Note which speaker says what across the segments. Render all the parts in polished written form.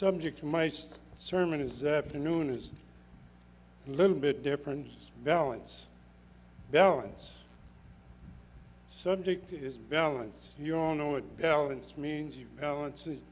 Speaker 1: subject of my sermon this afternoon is a little bit different. It's balance. Balance. Subject is balance. You all know what balance means. You balance it.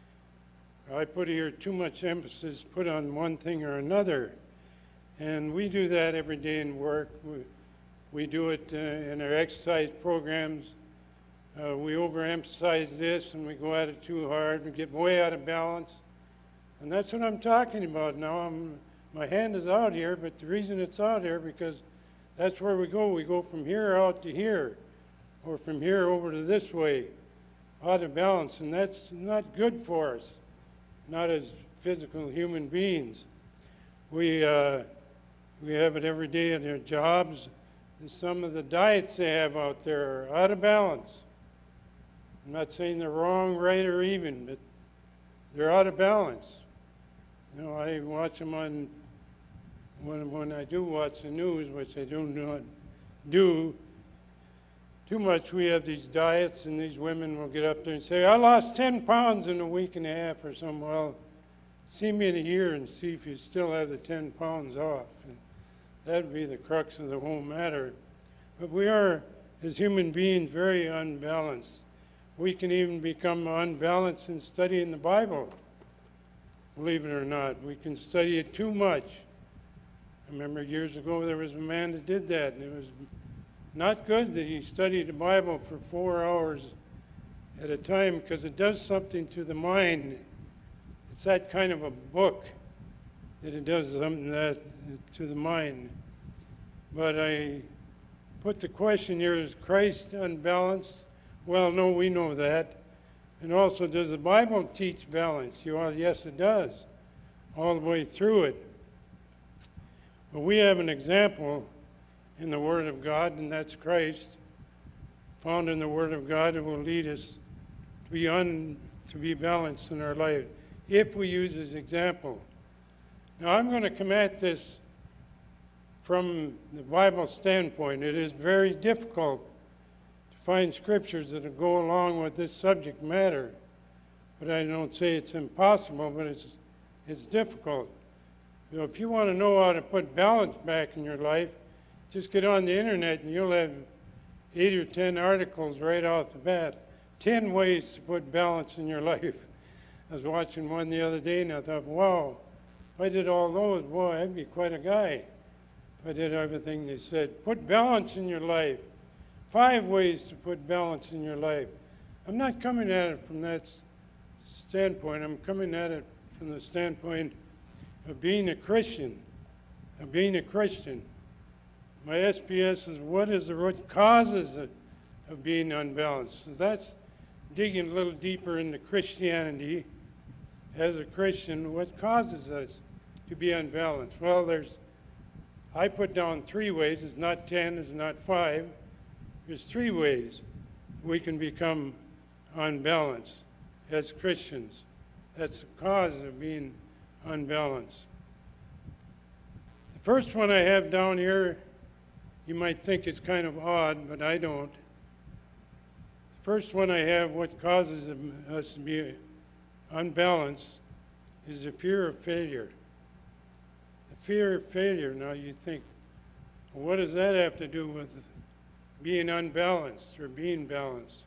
Speaker 1: I put here too much emphasis put on one thing or another. And we do that every day in work. We do it in our exercise programs. We overemphasize this and we go at it too hard. We get way out of balance. And that's what I'm talking about now. My hand is out here, but the reason it's out here because that's where we go. We go from here out to here, or from here over to this way, out of balance. And that's not good for us, not as physical human beings. We have it every day in our jobs. Some of the diets they have out there are out of balance. I'm not saying they're wrong, right, or even, but they're out of balance. You know, I watch them on, when I do watch the news, which I do not do too much, we have these diets, and these women will get up there and say, I lost 10 pounds in a week and a half or something. Well, see me in a year and see if you still have the 10 pounds off. That would be the crux of the whole matter. But we are, as human beings, very unbalanced. We can even become unbalanced in studying the Bible, believe it or not. We can study it too much. I remember years ago there was a man that did that, and it was not good that he studied the Bible for 4 hours at a time, because it does something to the mind. It's that kind of a book that it does something that to the mind. But I put the question here, is Christ unbalanced? Well, no, we know that. And also, does the Bible teach balance? Well, yes, it does, all the way through it. But we have an example in the Word of God, and that's Christ, found in the Word of God, who will lead us to be balanced in our life, if we use His example. Now, I'm going to come at this from the Bible standpoint. It is very difficult to find scriptures that will go along with this subject matter. But I don't say it's impossible, but it's difficult. You know, if you want to know how to put balance back in your life, just get on the internet and you'll have 8 or 10 articles right off the bat. 10 ways to put balance in your life. I was watching one the other day and I thought, wow, if I did all those, boy, I'd be quite a guy. If I did everything they said. Put balance in your life. 5 ways to put balance in your life. I'm not coming at it from that standpoint. I'm coming at it from the standpoint of being a Christian. Of being a Christian. My SPS is what is the root causes of being unbalanced. So that's digging a little deeper into Christianity. As a Christian, what causes us to be unbalanced? Well, I put down 3 ways. It's not 10, it's not 5. There's 3 ways we can become unbalanced as Christians. That's the cause of being unbalanced. The first one I have down here, you might think it's kind of odd, but I don't. The first one I have, what causes us to be unbalanced, is the fear of failure. The fear of failure. Now you think, well, what does that have to do with being unbalanced or being balanced?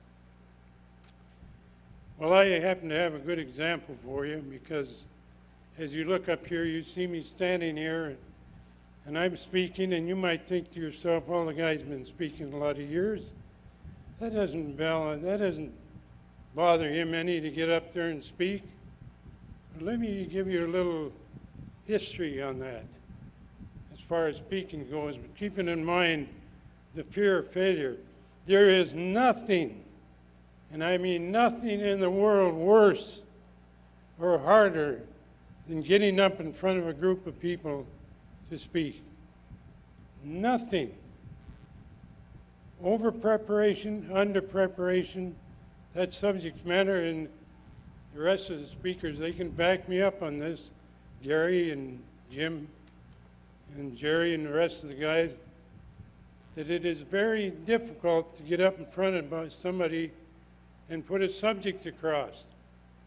Speaker 1: Well, I happen to have a good example for you, because as you look up here, you see me standing here, and I'm speaking, and you might think to yourself, well, the guy's been speaking a lot of years. That doesn't bother him any to get up there and speak. But let me give you a little history on that as far as speaking goes, but keeping in mind the fear of failure. There is nothing, and I mean nothing in the world worse or harder than getting up in front of a group of people to speak. Nothing. Over preparation, under preparation, that subject matter, and the rest of the speakers, they can back me up on this. Gary and Jim and Jerry and the rest of the guys, that it is very difficult to get up in front of somebody and put a subject across.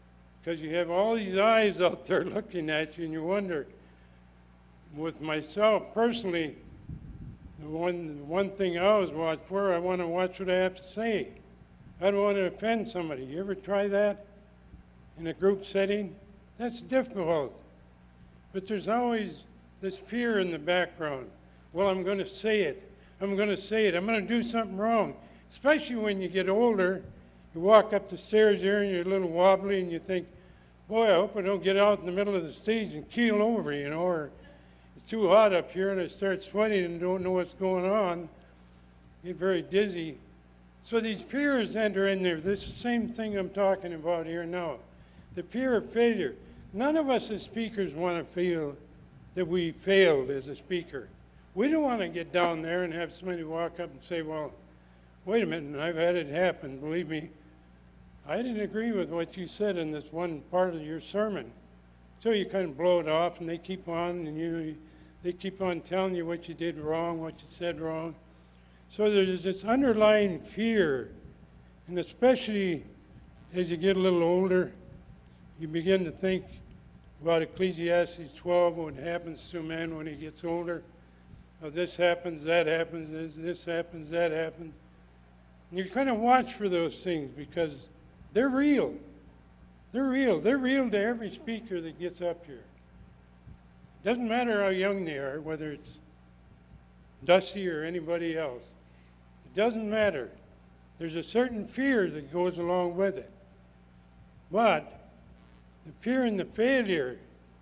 Speaker 1: because you have all these eyes out there looking at you, and you wonder. With myself personally, the one thing I always watch for, I want to watch what I have to say. I don't want to offend somebody. You ever try that in a group setting? That's difficult. But there's always this fear in the background. Well, I'm going to say it. I'm going to say it. I'm going to do something wrong. Especially when you get older, you walk up the stairs here and you're a little wobbly and you think, boy, I hope I don't get out in the middle of the stage and keel over, or it's too hot up here and I start sweating and don't know what's going on. Get very dizzy. So these fears enter in there. This is the same thing I'm talking about here now. The fear of failure. None of us as speakers want to feel that we failed as a speaker. We don't want to get down there and have somebody walk up and say, well, wait a minute, I've had it happen. Believe me, I didn't agree with what you said in this one part of your sermon. So you kind of blow it off and they keep on and they keep on telling you what you did wrong, what you said wrong. So there's this underlying fear, and especially as you get a little older, you begin to think about Ecclesiastes 12, what happens to a man when he gets older. Oh, this happens, that happens, this happens, that happens. And you kind of watch for those things because they're real. They're real. They're real to every speaker that gets up here. Doesn't matter how young they are, whether it's Dusty or anybody else. It doesn't matter. There's a certain fear that goes along with it. But the fear and the failure,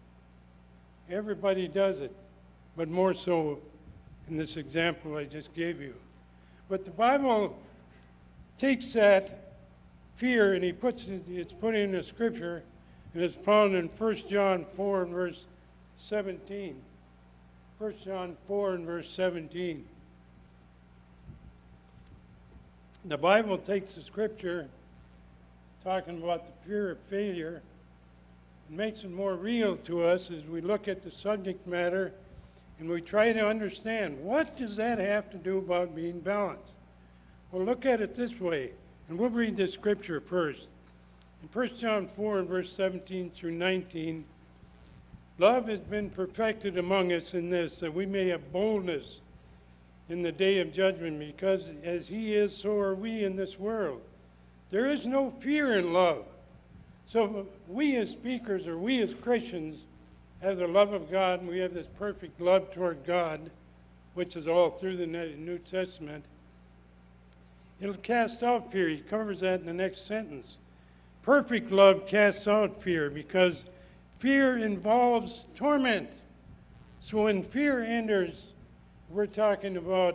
Speaker 1: everybody does it, but more so in this example I just gave you. But the Bible takes that fear and it's put in the scripture, and it's found in 1 John 4 and verse 17. 1 John 4 and verse 17. The Bible takes the scripture talking about the fear of failure and makes it more real to us as we look at the subject matter and we try to understand, what does that have to do about being balanced? Well, look at it this way, and we'll read this scripture first. In 1 John 4 and verse 17 through 19, love has been perfected among us in this, that we may have boldness in the day of judgment, because as he is, so are we in this world. There is no fear in love. So we as speakers, or we as Christians, have the love of God, and we have this perfect love toward God, which is all through the New Testament. It'll cast out fear. He covers that in the next sentence. Perfect love casts out fear, because fear involves torment. So when fear enters, we're talking about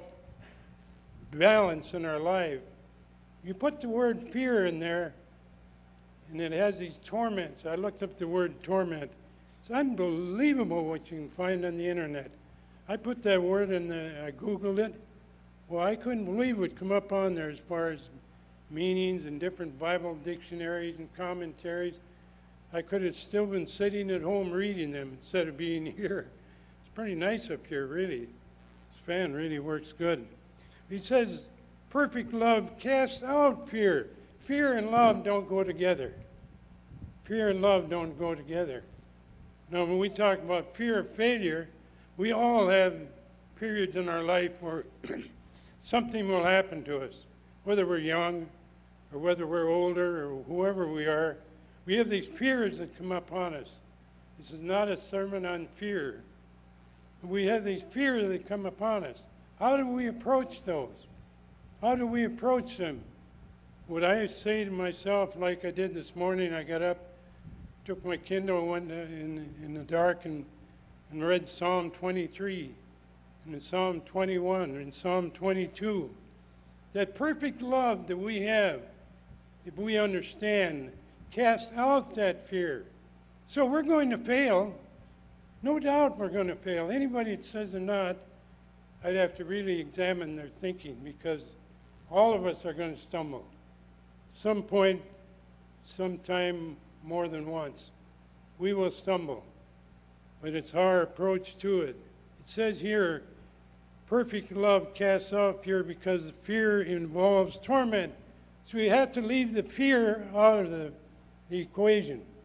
Speaker 1: balance in our life. You put the word fear in there, and it has these torments. I looked up the word torment. It's unbelievable what you can find on the internet. I put that word in I Googled it. Well, I couldn't believe what come up on there as far as meanings and different Bible dictionaries and commentaries. I could have still been sitting at home reading them instead of being here. It's pretty nice up here, really. This fan really works good. He says, perfect love casts out fear. Fear and love don't go together. Fear and love don't go together. Now, when we talk about fear of failure, we all have periods in our life where something will happen to us, whether we're young or whether we're older or whoever we are. We have these fears that come upon us. This is not a sermon on fear. We have these fears that come upon us. How do we approach those? How do we approach them? Would I say to myself, like I did this morning, I got up, took my Kindle, went in the dark and read Psalm 23, and Psalm 21, and Psalm 22. That perfect love that we have, if we understand, casts out that fear. So we're going to fail. No doubt we're going to fail. Anybody that says they're not, I'd have to really examine their thinking, because all of us are going to stumble. Some point, sometime, more than once. We will stumble, but it's our approach to it. It says here, perfect love casts out fear, because fear involves torment. So we have to leave the fear out of the equation.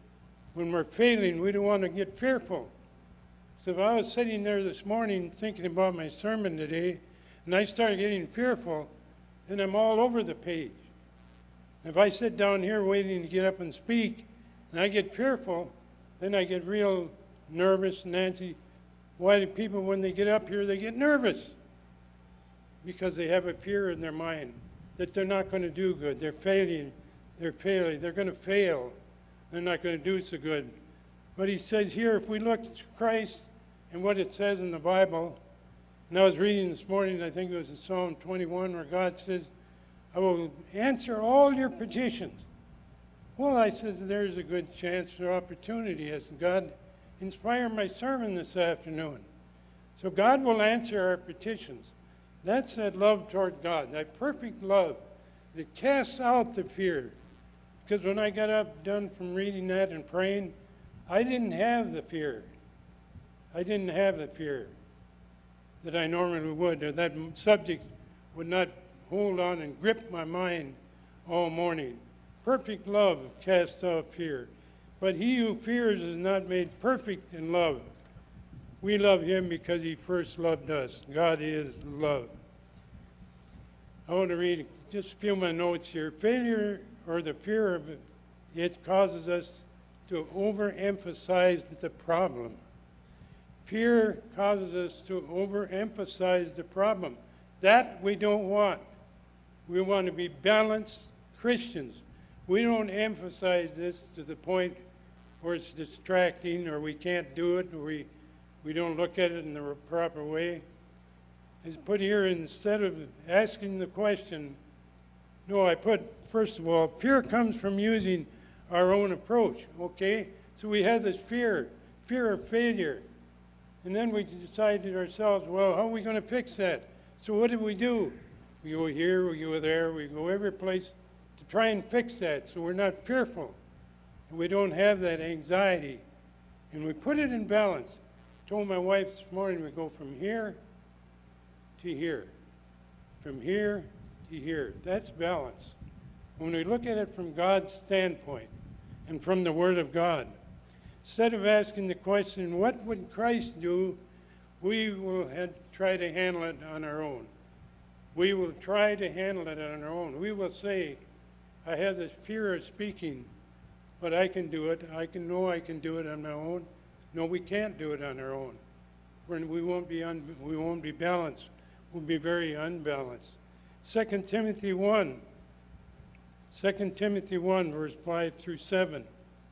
Speaker 1: when we're failing, we don't want to get fearful. So if I was sitting there this morning thinking about my sermon today, and I start getting fearful, then I'm all over the page. If I sit down here waiting to get up and speak, and I get fearful, then I get real nervous. Nancy, why do people, when they get up here, they get nervous? Because they have a fear in their mind that they're not going to do good. They're failing. They're going to fail. They're not going to do so good. But he says here, if we look at Christ and what it says in the Bible, and I was reading this morning, I think it was in Psalm 21, where God says, I will answer all your petitions. Well, I says, there's a good chance or opportunity as God inspired my sermon this afternoon. So God will answer our petitions. That's that love toward God, that perfect love that casts out the fear. Because when I got up, done from reading that and praying, I didn't have the fear. I didn't have the fear that I normally would, or that subject would not hold on and grip my mind all morning. Perfect love casts out fear. But he who fears is not made perfect in love. We love him because he first loved us. God is love. I want to read just a few of my notes here. Failure, or the fear of it, causes us to overemphasize the problem. Fear causes us to overemphasize the problem. That we don't want. We want to be balanced Christians. We don't emphasize this to the point where it's distracting, or we can't do it, or we don't look at it in the proper way. It's put here, instead of asking the question, no, I put, first of all, fear comes from using our own approach, okay? So we have this fear of failure. And then we decided ourselves, well, how are we going to fix that? So what do? We go here, we go there, we go every place to try and fix that, so we're not fearful. And we don't have that anxiety. And we put it in balance. I told my wife this morning, we go from here to here. From here to here. That's balance. When we look at it from God's standpoint and from the Word of God, instead of asking the question, what would Christ do, we will try to handle it on our own. We will try to handle it on our own. We will say, I have this fear of speaking, but I can do it. I can do it on my own. No, we can't do it on our own. We won't be balanced. We'll be very unbalanced. 2 Timothy 1, verse 5 through 7.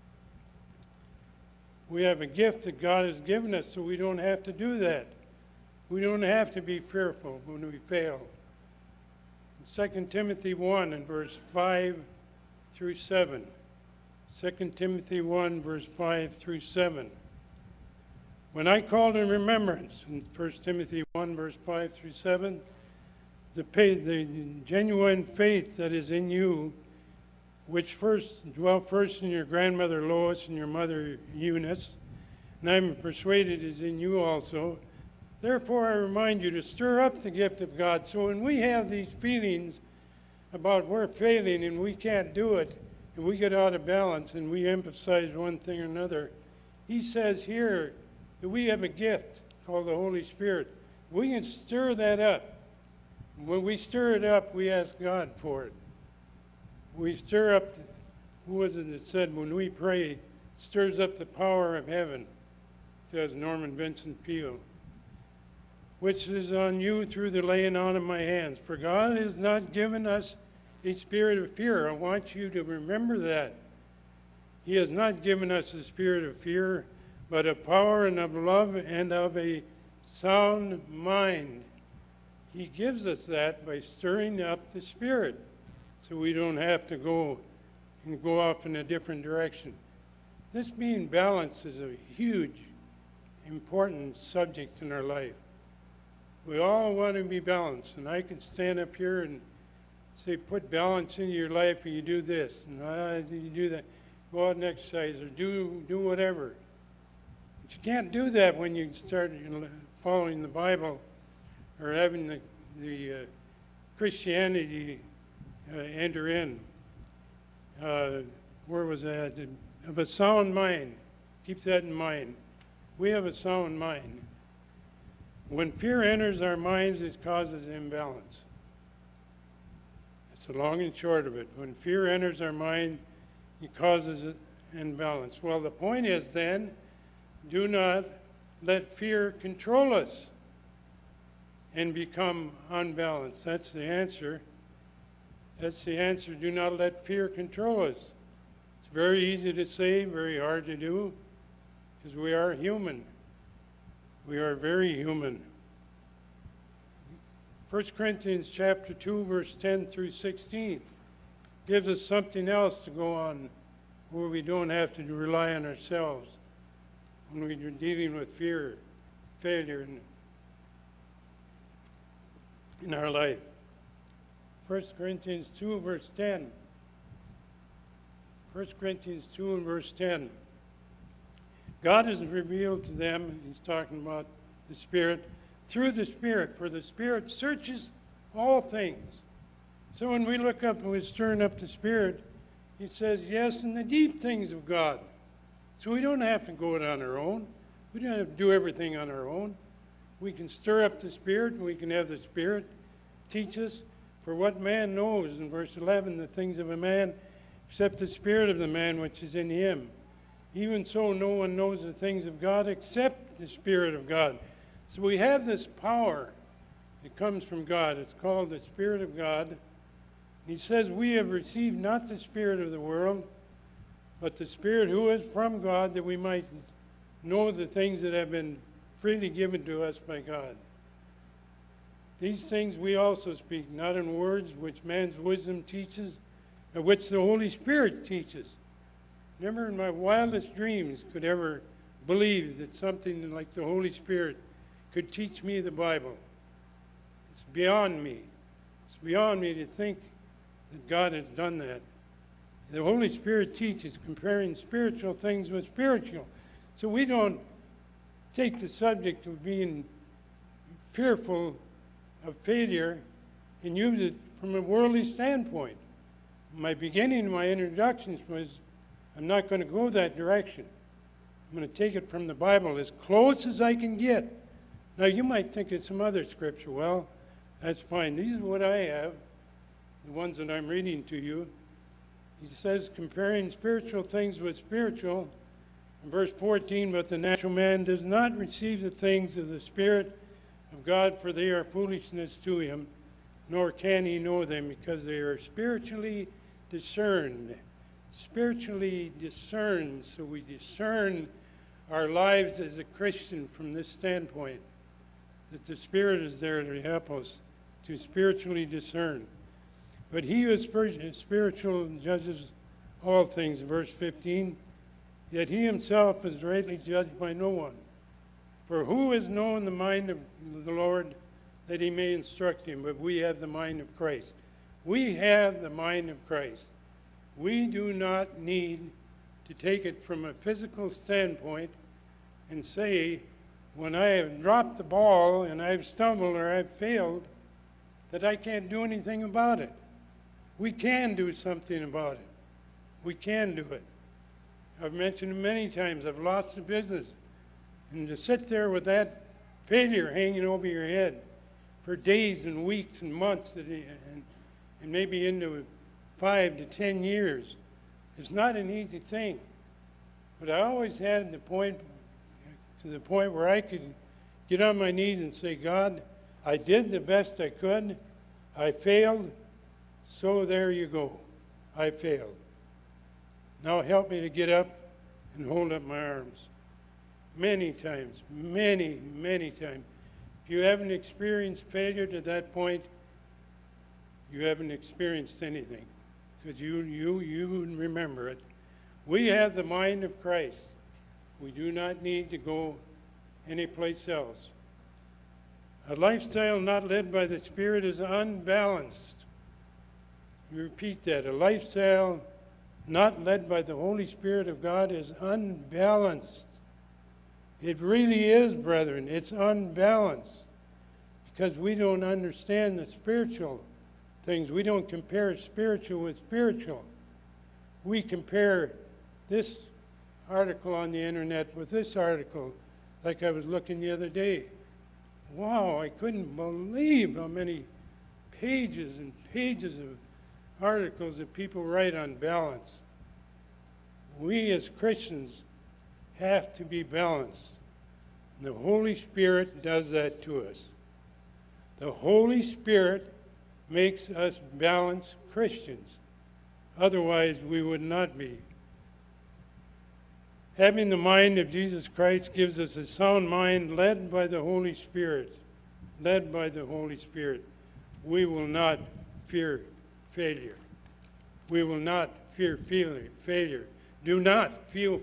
Speaker 1: We have a gift that God has given us, so we don't have to do that. We don't have to be fearful when we fail. 2 Timothy 1 and verse 5 through 7. 2 Timothy 1, verse 5 through 7. When I called in remembrance, in 1 Timothy 1, verse 5 through 7, the genuine faith that is in you, which dwelt first in your grandmother Lois and your mother Eunice, and I'm persuaded is in you also. Therefore I remind you to stir up the gift of God. So when we have these feelings about we're failing and we can't do it, and we get out of balance and we emphasize one thing or another, he says here that we have a gift called the Holy Spirit. We can stir that up. When we stir it up, we ask God for it. We stir up, who was it that said, when we pray, stirs up the power of heaven, says Norman Vincent Peale, which is on you through the laying on of my hands. For God has not given us a spirit of fear. I want you to remember that. He has not given us a spirit of fear, but of power and of love and of a sound mind. He gives us that by stirring up the Spirit, so we don't have to go off in a different direction. This being balanced is a huge, important subject in our life. We all want to be balanced, and I can stand up here and say, put balance into your life, and you do this, and you do that. Go out and exercise, or do whatever. But you can't do that when you start following the Bible or having the Christianity enter in. where was that? Of a sound mind. Keep that in mind. We have a sound mind. When fear enters our minds, it causes imbalance. That's the long and short of it. When fear enters our mind, it causes an imbalance. Well, the point is then, do not let fear control us and become unbalanced. That's the answer. That's the answer. Do not let fear control us. It's very easy to say, very hard to do, because we are human. We are very human. 1 Corinthians chapter 2, verse 10 through 16 gives us something else to go on where we don't have to rely on ourselves when we're dealing with fear, failure in our life. 1 Corinthians 2, verse 10. 1 Corinthians 2 and verse 10. God has revealed to them, he's talking about the Spirit, through the Spirit, for the Spirit searches all things. So when we look up and we stirring up the Spirit, he says, yes, in the deep things of God. So we don't have to go it on our own. We don't have to do everything on our own. We can stir up the Spirit, and we can have the Spirit teach us. For what man knows, in verse 11, the things of a man, except the Spirit of the man which is in him. Even so, no one knows the things of God except the Spirit of God. So we have this power that comes from God. It's called the Spirit of God. He says, we have received not the spirit of the world, but the Spirit who is from God, that we might know the things that have been freely given to us by God. These things we also speak, not in words which man's wisdom teaches, but which the Holy Spirit teaches. Never in my wildest dreams could ever believe that something like the Holy Spirit could teach me the Bible. It's beyond me. It's beyond me to think that God has done that. The Holy Spirit teaches, comparing spiritual things with spiritual. So we don't take the subject of being fearful of failure and use it from a worldly standpoint. My beginning, my introductions was, I'm not going to go that direction. I'm going to take it from the Bible as close as I can get. Now, you might think it's some other scripture. Well, that's fine. These are what I have, the ones that I'm reading to you. He says, comparing spiritual things with spiritual. In verse 14, but the natural man does not receive the things of the Spirit of God, for they are foolishness to him, nor can he know them, because they are spiritually discerned. Spiritually discerned. So we discern our lives as a Christian from this standpoint, that the Spirit is there to help us to spiritually discern. But he who is spiritual judges all things, verse 15, yet he himself is rightly judged by no one. For who has known the mind of the Lord that he may instruct him? But we have the mind of Christ. We have the mind of Christ. We do not need to take it from a physical standpoint and say, when I have dropped the ball and I've stumbled or I've failed, that I can't do anything about it. We can do something about it. We can do it. I've mentioned it many times. I've lost the business. And to sit there with that failure hanging over your head for days and weeks and months and maybe into 5 to 10 years is not an easy thing. But I always had the point where I could get on my knees and say, God, I did the best I could. I failed. So there you go. I failed. Now help me to get up and hold up my arms. Many times, many, many times. If you haven't experienced failure to that point, you haven't experienced anything, because you remember it. We have the mind of Christ. We do not need to go anyplace else. A lifestyle not led by the Spirit is unbalanced. You repeat that. A lifestyle not led by the Holy Spirit of God is unbalanced. It really is, brethren. It's unbalanced because we don't understand the spiritual things. We don't compare spiritual with spiritual. we compare this article on the internet with this article, like I was looking the other day. Wow, I couldn't believe how many pages and pages of articles that people write on balance. We as Christians have to be balanced. The Holy Spirit does that to us. The Holy Spirit makes us balanced Christians. Otherwise, we would not be. Having the mind of Jesus Christ gives us a sound mind led by the Holy Spirit. Led by the Holy Spirit. We will not fear failure. We will not fear failure. Do not fear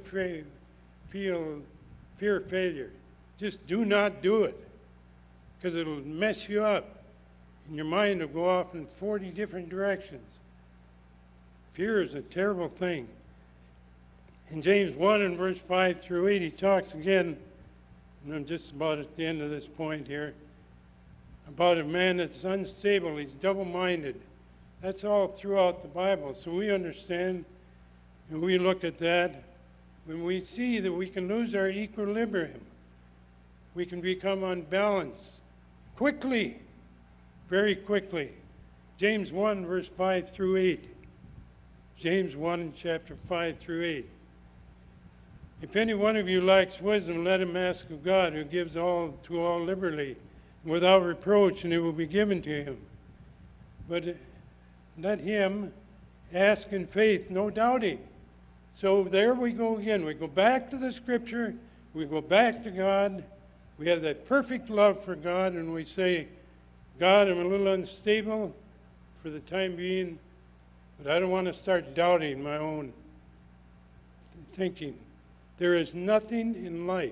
Speaker 1: failure. Just do not do it, because it'll mess you up, and your mind will go off in 40 different directions. Fear is a terrible thing. In James 1 and verse 5 through 8, he talks again, and I'm just about at the end of this point here, about a man that's unstable. He's double-minded. That's all throughout the Bible. So we understand, and we look at that, when we see that we can lose our equilibrium, we can become unbalanced quickly, very quickly. James 1, verse 5 through 8. James 1, chapter 5 through 8. If any one of you lacks wisdom, let him ask of God, who gives to all liberally, without reproach, and it will be given to him. But let him ask in faith, no doubting. So there we go again. We go back to the Scripture. We go back to God. We have that perfect love for God, and we say, God, I'm a little unstable for the time being, but I don't want to start doubting my own thinking. There is nothing in life,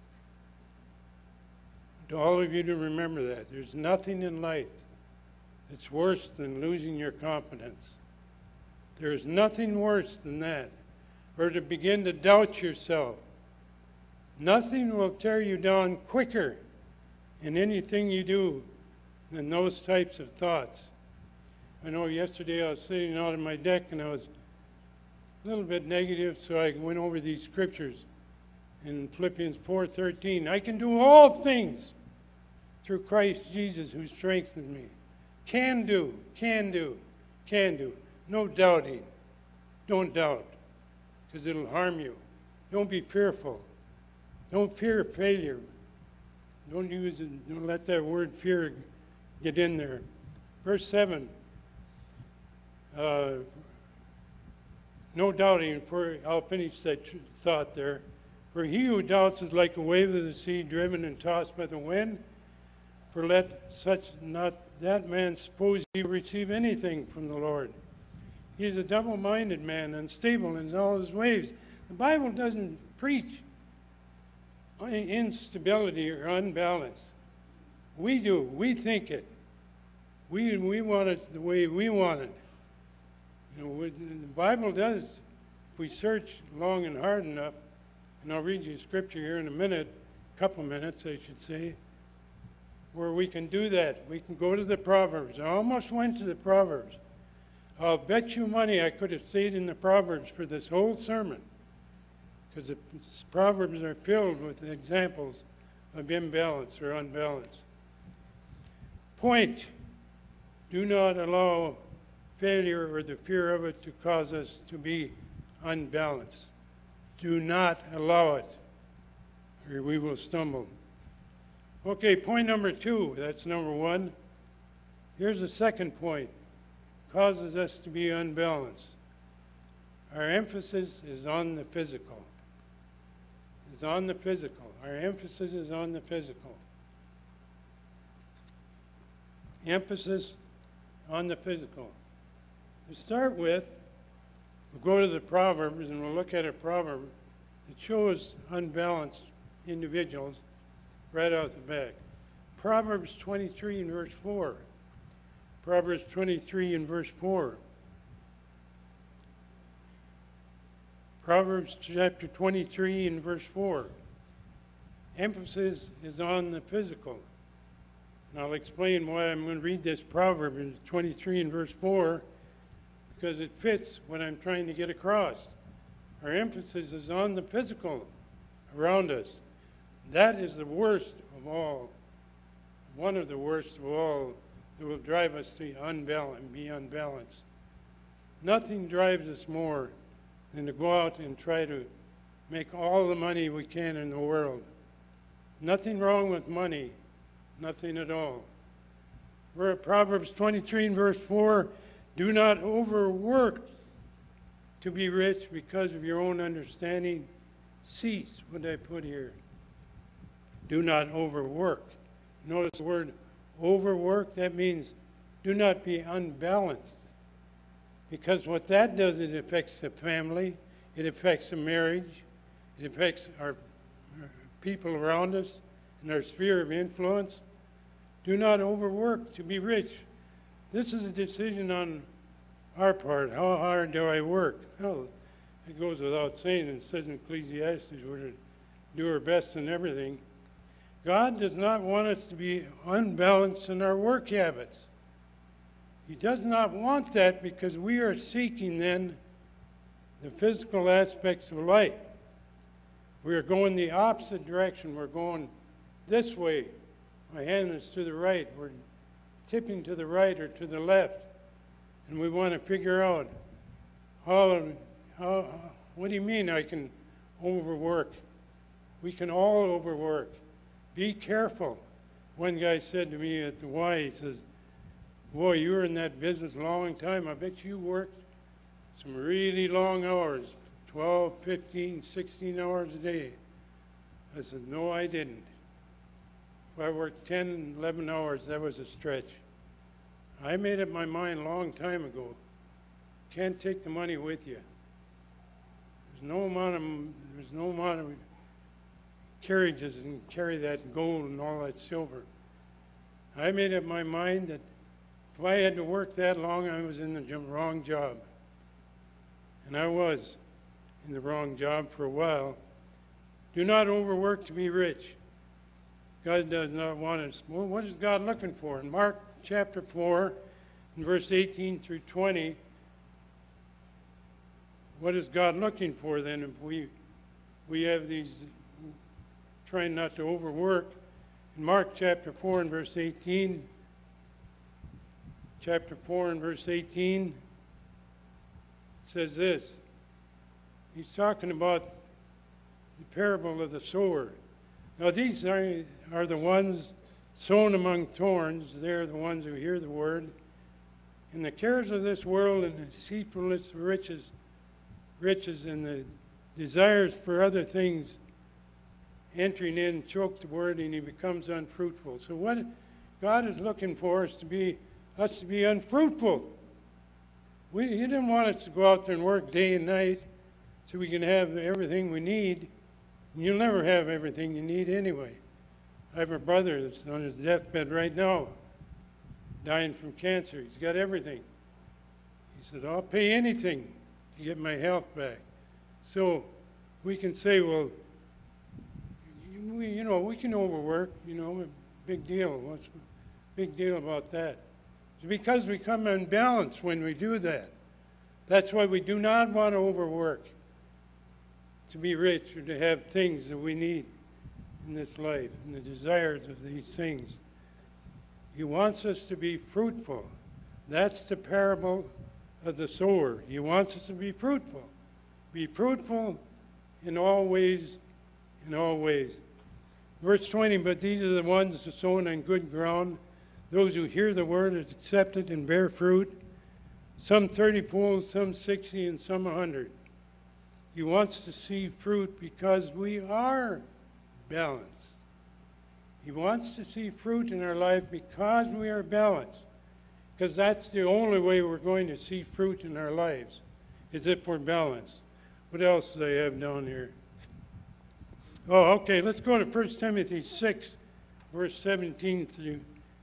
Speaker 1: to all of you to remember that, there's nothing in life that's worse than losing your confidence. There is nothing worse than that, or to begin to doubt yourself. Nothing will tear you down quicker in anything you do than those types of thoughts. I know yesterday I was sitting out on my deck and I was a little bit negative, so I went over these scriptures in Philippians 4:13. I can do all things through Christ Jesus who strengthens me. Can do. No doubting. Don't doubt, because it'll harm you. Don't be fearful. Don't fear failure. Don't let that word fear get in there. Verse 7. No doubting, for I'll finish that thought there. For he who doubts is like a wave of the sea driven and tossed by the wind. For let such not that man suppose he will receive anything from the Lord. He is a double-minded man, unstable in all his ways. The Bible doesn't preach instability or unbalance. We do. We think it. We want it the way we want it. You know, the Bible does, if we search long and hard enough, and I'll read you scripture here in a minute, a couple minutes I should say, where we can do that. We can go to the Proverbs. I almost went to the Proverbs. I'll bet you money I could have stayed in the Proverbs for this whole sermon, because the Proverbs are filled with examples of imbalance or unbalance. Point: do not allow failure or the fear of it to cause us to be unbalanced. Do not allow it, or we will stumble. Okay, point number 2. That's number 1. Here's the second point. Causes us to be unbalanced. Our emphasis is on the physical. Our emphasis is on the physical. Emphasis on the physical. To start with, we'll go to the Proverbs and we'll look at a proverb that shows unbalanced individuals right off the bat. Proverbs 23 and verse 4. Proverbs 23 and verse 4. Proverbs chapter 23 and verse 4. Emphasis is on the physical. And I'll explain why I'm going to read this proverb in 23 and verse 4, because it fits what I'm trying to get across. Our emphasis is on the physical around us. That is the worst of all, one of the worst of all that will drive us to be unbalanced. Nothing drives us more than to go out and try to make all the money we can in the world. Nothing wrong with money, nothing at all. We're at Proverbs 23 and verse 4, do not overwork to be rich because of your own understanding. Cease, what did I put here? Do not overwork. Notice the word overwork, that means do not be unbalanced. Because what that does, it affects the family, it affects the marriage, it affects our people around us and our sphere of influence. Do not overwork to be rich. This is a decision on our part. How hard do I work? Well, it goes without saying, it says in Ecclesiastes, we're to do our best in everything. God does not want us to be unbalanced in our work habits. He does not want that because we are seeking then the physical aspects of life. We are going the opposite direction. We're going this way. My hand is to the right. We're tipping to the right or to the left. And we want to figure out what do you mean I can overwork? We can all overwork. Be careful. One guy said to me at the Y, he says, boy, you were in that business a long time. I bet you worked some really long hours, 12, 15, 16 hours a day. I said, no, I didn't. If I worked 10, 11 hours, that was a stretch. I made up my mind a long time ago. Can't take the money with you. There's no amount of carriages and carry that gold and all that silver. I made up my mind that if I had to work that long, I was in the wrong job. And I was in the wrong job for a while. Do not overwork to be rich. God does not want us. Well, what is God looking for? In Mark chapter 4, in verse 18 through 20, what is God looking for then if we have these, trying not to overwork? In Mark chapter 4 and verse 18, chapter 4 and verse 18, it says this. He's talking about the parable of the sower. Now these are the ones sown among thorns. They're the ones who hear the word. And the cares of this world and the deceitfulness of riches and the desires for other things entering in choke the word, and he becomes unfruitful. So what God is looking for is us to be unfruitful. He didn't want us to go out there and work day and night so we can have everything we need. You'll never have everything you need anyway. I have a brother that's on his deathbed right now, dying from cancer. He's got everything. He said, I'll pay anything to get my health back. So we can say, well, we can overwork, big deal. What's the big deal about that? It's because we come unbalanced when we do that. That's why we do not want to overwork to be rich or to have things that we need in this life and the desires of these things. He wants us to be fruitful. That's the parable of the sower. He wants us to be fruitful. Be fruitful in all ways, in all ways. Verse 20, but these are the ones sown on good ground, those who hear the word, is accepted and bear fruit, some 30-fold, some 60, and some 100. He wants to see fruit because we are balanced. He wants to see fruit in our life because we are balanced. Because that's the only way we're going to see fruit in our lives, is if we're balanced. What else do I have down here? Oh, okay, let's go to 1 Timothy 6, verse 17 through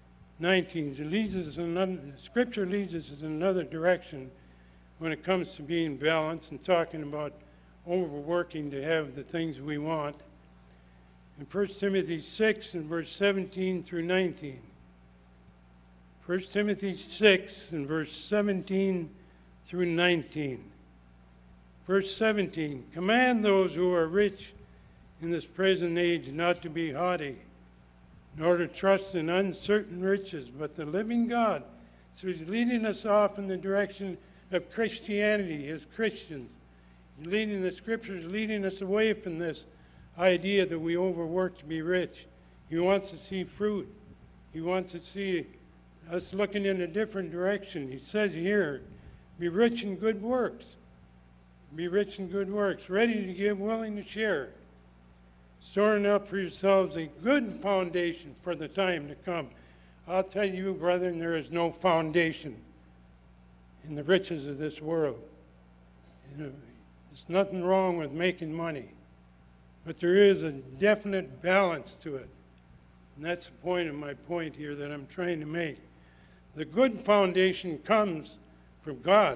Speaker 1: 19. Scripture leads us in another direction when it comes to being balanced and talking about overworking to have the things we want. In 1 Timothy 6 and verse 17 through 19. 1 Timothy 6 and verse 17 through 19. Verse 17, command those who are rich in this present age not to be haughty, nor to trust in uncertain riches, but the living God. So he's leading us off in the direction of Christianity as Christians. He's leading the scriptures, leading us away from this idea that we overwork to be rich. He wants to see fruit. He wants to see us looking in a different direction. He says here, be rich in good works. Be rich in good works, ready to give, willing to share, storing up for yourselves a good foundation for the time to come. I'll tell you, brethren, there is no foundation in the riches of this world. There's nothing wrong with making money, but there is a definite balance to it. And that's the point of my point here that I'm trying to make. The good foundation comes from God.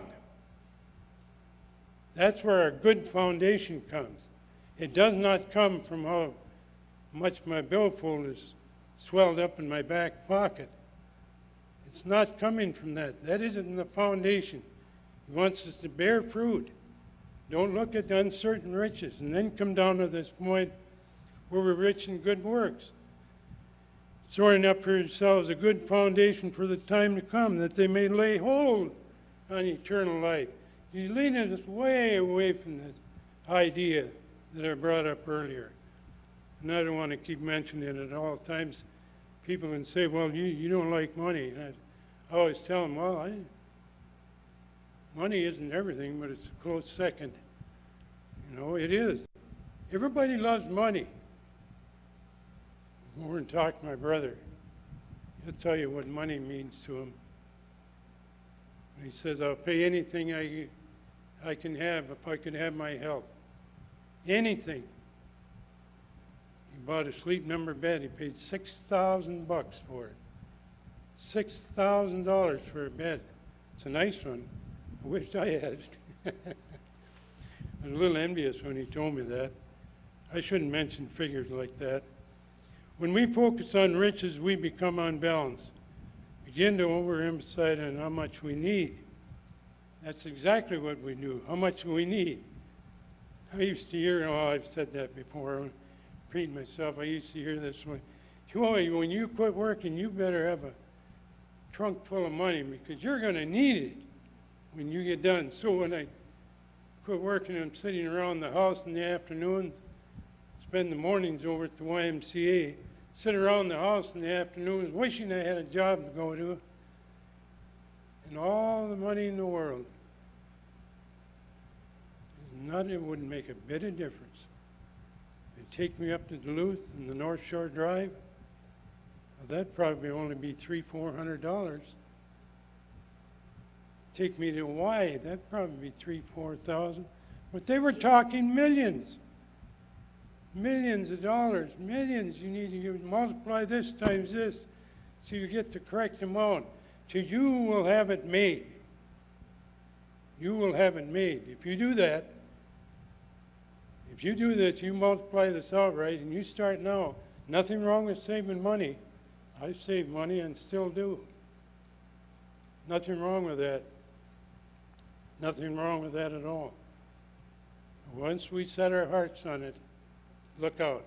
Speaker 1: That's where our good foundation comes. It does not come from how much my billfold is swelled up in my back pocket. It's not coming from that. That isn't the foundation. He wants us to bear fruit. Don't look at the uncertain riches and then come down to this point where we're rich in good works. Storing up for yourselves a good foundation for the time to come, that they may lay hold on eternal life. He's leading us way away from this idea that I brought up earlier. And I don't want to keep mentioning it at all times. People can say, well, you don't like money. And I always tell them, well, money isn't everything, but it's a close second. You know, it is. Everybody loves money. Go over and talk to my brother. He'll tell you what money means to him. He says, I'll pay anything I can have if I could have my health. Anything. He bought a sleep number bed. He paid $6,000 for it. $6,000 for a bed. It's a nice one. I wished I had it. I was a little envious when he told me that. I shouldn't mention figures like that. When we focus on riches, we become unbalanced. Begin to overemphasize on how much we need. That's exactly what we do, how much we need. I used to hear, I've said that before, I'm repeating myself, I used to hear this one. Joey, when you quit working, you better have a trunk full of money because you're going to need it when you get done. So when I quit working, I'm sitting around the house in the afternoon, spend the mornings over at the YMCA, sit around the house in the afternoons wishing I had a job to go to, and all the money in the world. It wouldn't make a bit of difference. It'd take me up to Duluth and the North Shore Drive. Well, that'd probably only be $300-400. Take me to Hawaii, that'd probably be $3,000-4,000. But they were talking millions. Millions of dollars, millions. You need to multiply this times this so you get the correct amount. So you will have it made. You will have it made. If you do that, you multiply this out right, and you start now. Nothing wrong with saving money. I save money and still do. Nothing wrong with that. Nothing wrong with that at all. Once we set our hearts on it, look out.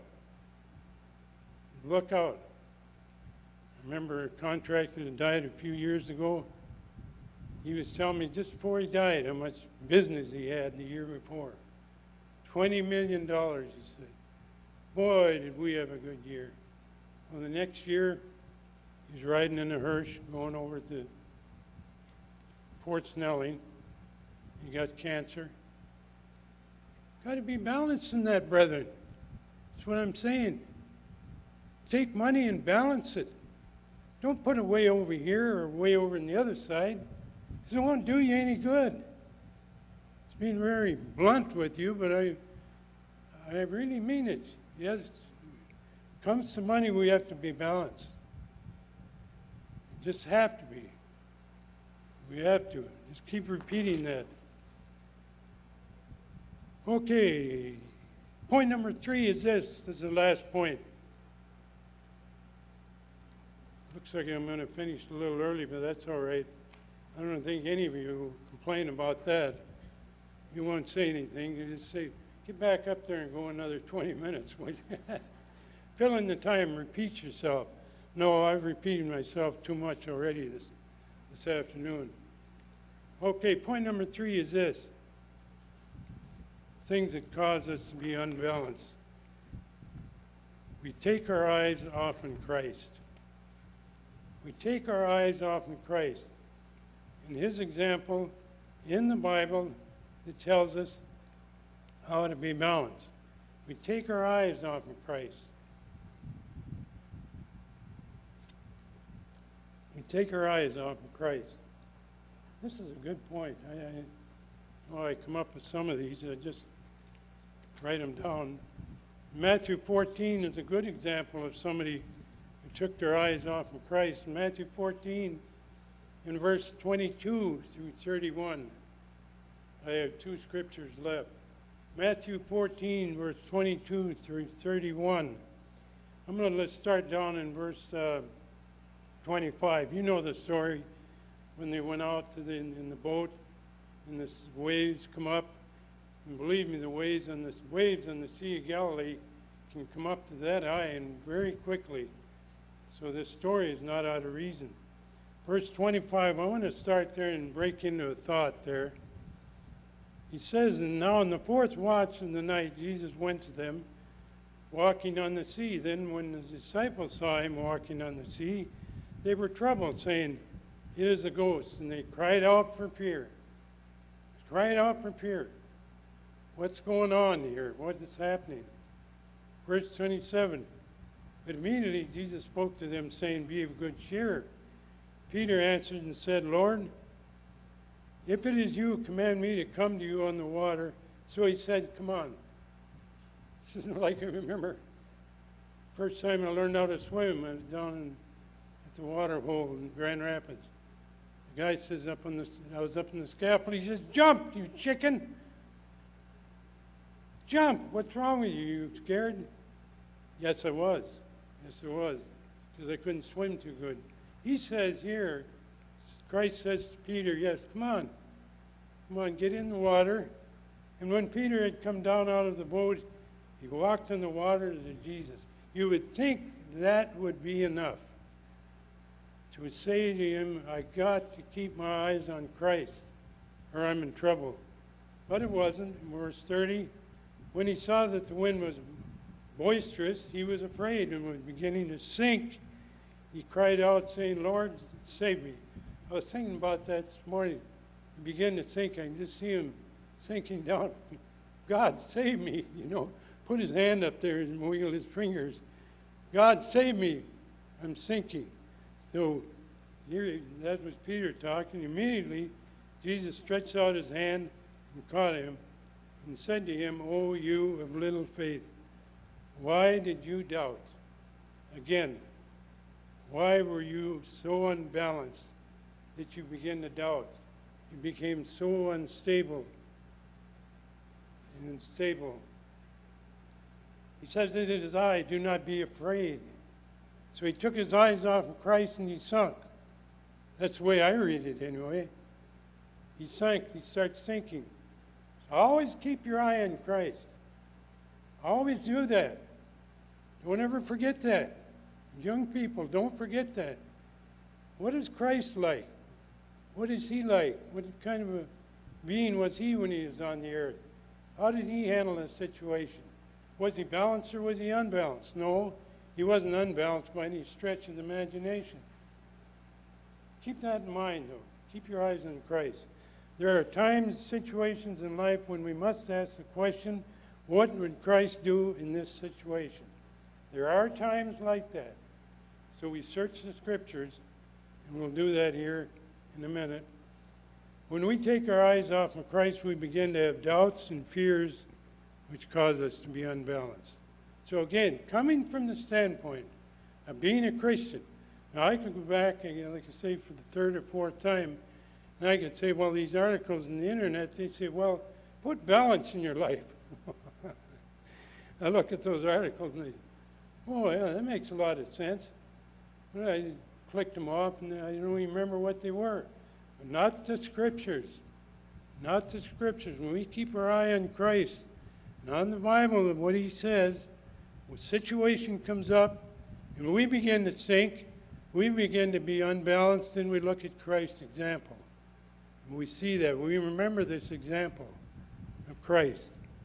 Speaker 1: Look out. I remember a contractor that died a few years ago. He was telling me just before he died how much business he had the year before. $20 million, he said. Boy, did we have a good year. Well, the next year, he's riding in a hearse going over to Fort Snelling. He got cancer. Got to be balanced in that, brethren. That's what I'm saying. Take money and balance it. Don't put it way over here or way over on the other side, because it won't do you any good. It's being very blunt with you, but I really mean it. Yes, when it comes to money, we have to be balanced. We just have to be. We have to. Just keep repeating that. Okay. Point number 3 is this. This is the last point. Looks like I'm going to finish a little early, but that's all right. I don't think any of you will complain about that. You won't say anything. You just say, get back up there and go another 20 minutes. Fill in the time, repeat yourself. No, I've repeated myself too much already this afternoon. Okay, point number 3 is this. Things that cause us to be unbalanced. We take our eyes off on Christ. We take our eyes off on Christ. In his example, in the Bible, it tells us how to be balanced. We take our eyes off of Christ. We take our eyes off of Christ. This is a good point. I come up with some of these. I just write them down. Matthew 14 is a good example of somebody who took their eyes off of Christ. In Matthew 14, in verse 22 through 31, I have 2 scriptures left. Matthew 14, verse 22 through 31. Let's start down in verse 25. You know the story when they went out in the boat and the waves come up. And believe me, the waves on the Sea of Galilee can come up to that high and very quickly. So this story is not out of reason. Verse 25, I want to start there and break into a thought there. He says, and now in the 4th watch of the night, Jesus went to them, walking on the sea. Then when the disciples saw him walking on the sea, they were troubled, saying, it is a ghost. And they cried out for fear. Cried out for fear. What's going on here? What is happening? Verse 27, but immediately Jesus spoke to them, saying, be of good cheer. Peter answered and said, Lord, if it is you, command me to come to you on the water. So he said, come on. This is like I remember first time I learned how to swim. I was down at the water hole in Grand Rapids. The guy says I was up in the scaffold. He says, jump, you chicken. Jump. What's wrong with you? You scared? Yes, I was. Yes, I was. Because I couldn't swim too good. He says here, Christ says to Peter, yes, come on. Come on, get in the water. And when Peter had come down out of the boat, he walked on the water to Jesus. You would think that would be enough to say to him, I got to keep my eyes on Christ or I'm in trouble. But it wasn't. In verse 30, when he saw that the wind was boisterous, he was afraid and was beginning to sink. He cried out, saying, Lord, save me. I was thinking about that this morning. He began to sink. I can just see him sinking down. God, save me. Put his hand up there and wiggle his fingers. God, save me. I'm sinking. So here, that was Peter talking. Immediately, Jesus stretched out his hand and caught him and said to him, O you of little faith, why did you doubt? Again, why were you so unbalanced that you began to doubt? You became so unstable and unstable. He says that it is I, do not be afraid. So he took his eyes off of Christ and he sunk. That's the way I read it anyway. He sank, he starts sinking. So always keep your eye on Christ. Always do that. Don't ever forget that. Young people, don't forget that. What is Christ like? What is he like? What kind of a being was he when he was on the earth? How did he handle the situation? Was he balanced or was he unbalanced? No, he wasn't unbalanced by any stretch of the imagination. Keep that in mind, though. Keep your eyes on Christ. There are times, situations in life when we must ask the question, what would Christ do in this situation? There are times like that. So we search the scriptures, and we'll do that here in a minute. When we take our eyes off of Christ, we begin to have doubts and fears which cause us to be unbalanced. So again, coming from the standpoint of being a Christian, now I could go back, again, like I say, for the 3rd or 4th time, and I could say, well, these articles on the internet, they say, well, put balance in your life. I look at those articles and oh, yeah, that makes a lot of sense. But I clicked them off and I don't even remember what they were. But not the scriptures. not the scriptures. When we keep our eye on Christ, not on the Bible, and what he says, when a situation comes up and we begin to sink, we begin to be unbalanced, then we look at Christ's example. And we see that. We remember this example of Christ.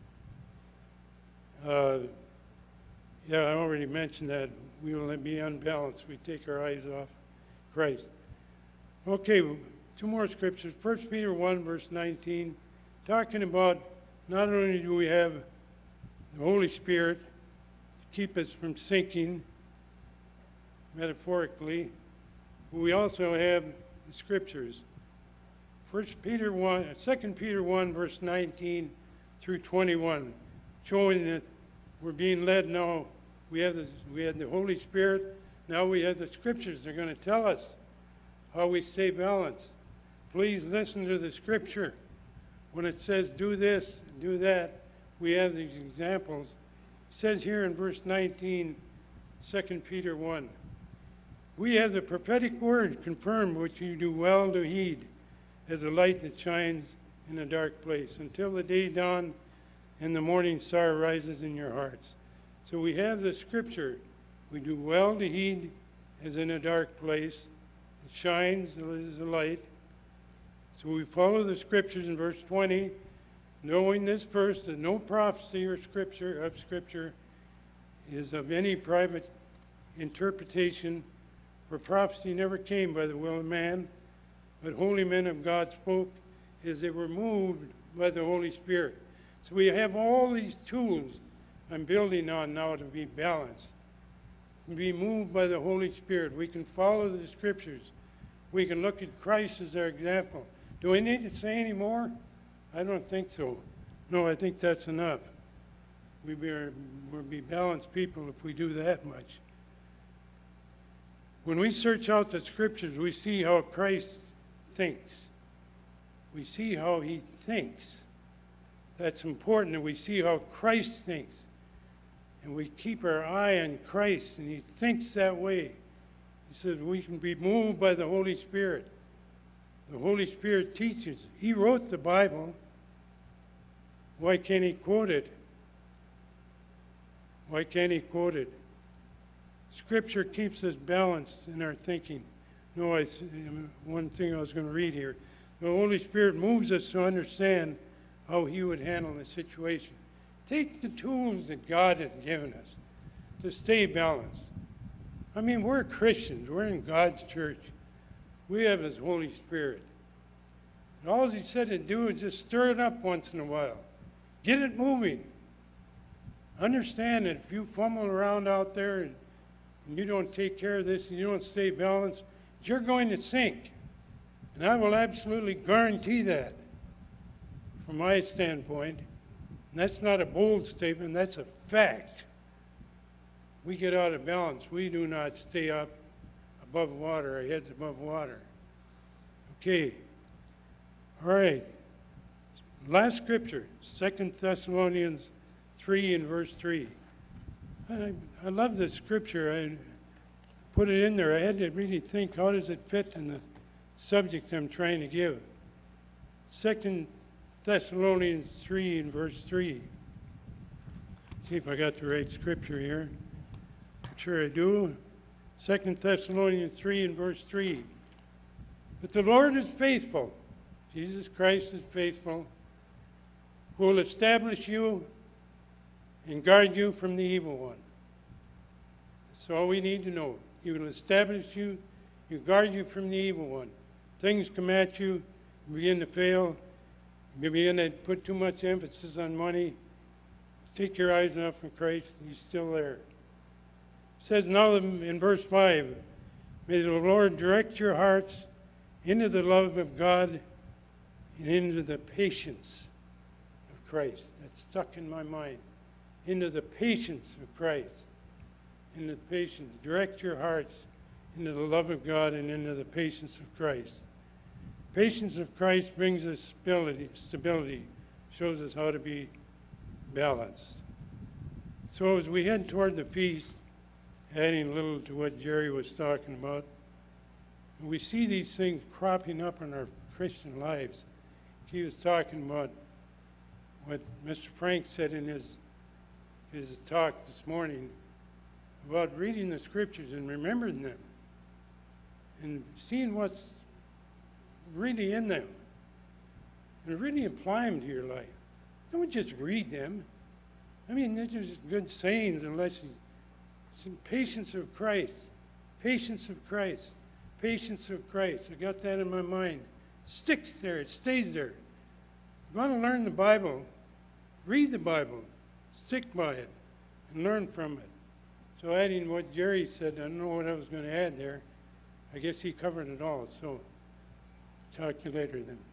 Speaker 1: Yeah, I already mentioned that. We will be unbalanced. We take our eyes off Christ. Okay, two more scriptures. 1 Peter 1, verse 19, talking about not only do we have the Holy Spirit to keep us from sinking, metaphorically, but we also have the scriptures. 2 Peter 1, verse 19 through 21, showing that we're being led now. We had the Holy Spirit. Now we have the scriptures. They're going to tell us how we stay balanced. Please listen to the scripture. When it says do this, do that, we have these examples. It says here in verse 19, 2 Peter 1, we have the prophetic word confirmed, which you do well to heed, as a light that shines in a dark place, until the day dawn and the morning star rises in your hearts. So we have the scripture. We do well to heed as in a dark place. It shines as a light. So we follow the scriptures in verse 20, knowing this first, that no prophecy or scripture is of any private interpretation, for prophecy never came by the will of man, but holy men of God spoke as they were moved by the Holy Spirit. So we have all these tools I'm building on now to be balanced, to be moved by the Holy Spirit. We can follow the scriptures. We can look at Christ as our example. Do we need to say any more? I don't think so. No, I think that's enough. We'll be balanced people if we do that much. When we search out the scriptures, we see how Christ thinks. We see how he thinks. That's important, that we see how Christ thinks. And we keep our eye on Christ, and he thinks that way. He says we can be moved by the Holy Spirit. The Holy Spirit teaches. He wrote the Bible. Why can't he quote it? Why can't he quote it? Scripture keeps us balanced in our thinking. No, one thing I was going to read here. The Holy Spirit moves us to understand how he would handle the situation. Take the tools that God has given us to stay balanced. I mean, we're Christians. We're in God's church. We have his Holy Spirit. And all he said to do is just stir it up once in a while. Get it moving. Understand that if you fumble around out there and you don't take care of this and you don't stay balanced, you're going to sink. And I will absolutely guarantee that from my standpoint. And that's not a bold statement, that's a fact. We get out of balance. We do not stay up above water, our heads above water. Okay. All right. Last scripture, 2 Thessalonians 3 and verse 3. I love this scripture. I put it in there. I had to really think, how does it fit in the subject I'm trying to give? 2 Thessalonians 3 and verse 3. See if I got the right scripture here. I'm sure I do. 2 Thessalonians 3 and verse 3. But the Lord is faithful. Jesus Christ is faithful, who will establish you and guard you from the evil one. That's all we need to know. He will establish you, he'll guard you from the evil one. Things come at you, you begin to fail, you begin to put too much emphasis on money, take your eyes off from Christ, he's still there. It says now in verse 5, may the Lord direct your hearts into the love of God and into the patience of Christ. That's stuck in my mind. Into the patience of Christ. Into the patience. Direct your hearts into the love of God and into the patience of Christ. Patience of Christ brings us stability, shows us how to be balanced. So as we head toward the feast, adding a little to what Jerry was talking about, we see these things cropping up in our Christian lives. he was talking about what Mr. Frank said in his talk this morning about reading the scriptures and remembering them and seeing what's really in them and really apply them to your life. Don't just read them. I mean, they're just good sayings unless you, some patience of Christ, patience of Christ, patience of Christ. I got that in my mind. It sticks there, it stays there. You want to learn the Bible, read the Bible, stick by it, and learn from it. So adding what Jerry said, I don't know what I was going to add there. I guess he covered it all. So talk to you later then.